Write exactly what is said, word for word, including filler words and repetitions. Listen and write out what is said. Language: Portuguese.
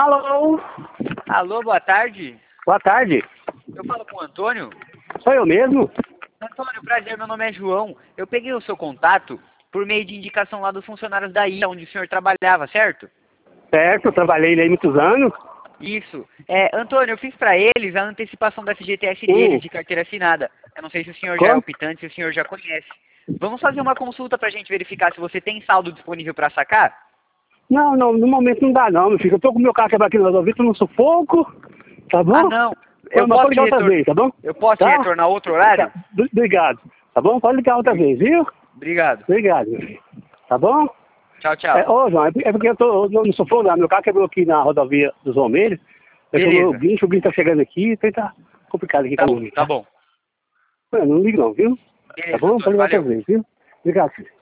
Alô? Alô, boa tarde. Boa tarde. Eu falo com o Antônio. Sou eu mesmo? Antônio, prazer, meu nome é João. Eu peguei o seu contato por meio de indicação lá dos funcionários da ilha onde o senhor trabalhava, certo? Certo, eu trabalhei aí muitos anos. Isso. É, Antônio, eu fiz pra eles a antecipação da F G T S deles, Hum. de carteira assinada. Eu não sei se o senhor já é Como? optante, se o senhor já conhece. Vamos fazer uma consulta pra gente verificar se você tem saldo disponível pra sacar? Não, não, no momento não dá não, meu filho. Eu tô com o meu carro quebrado aqui no rodovia, tô no sufoco, tá bom? Ah, não. Eu Mas pode posso te ligar outra retornar. vez, tá bom? Eu posso te Tá? retornar outro horário? Tá. Obrigado. Tá bom? Pode ligar outra vez, viu? Obrigado. Obrigado, meu filho. Tá bom? Tchau, tchau. É, ô, João, é porque é porque eu tô no no sufoco lá. Meu carro quebrou aqui na rodovia dos Romeiros. Eu Beleza. o guincho, o guincho tá chegando aqui, então tá complicado aqui Tá pra bom, mim, tá tá? bom. Não, não ligo não, viu? Tá Beleza, bom? Pode Antônio, ligar outra valeu. vez, viu? Obrigado, filho.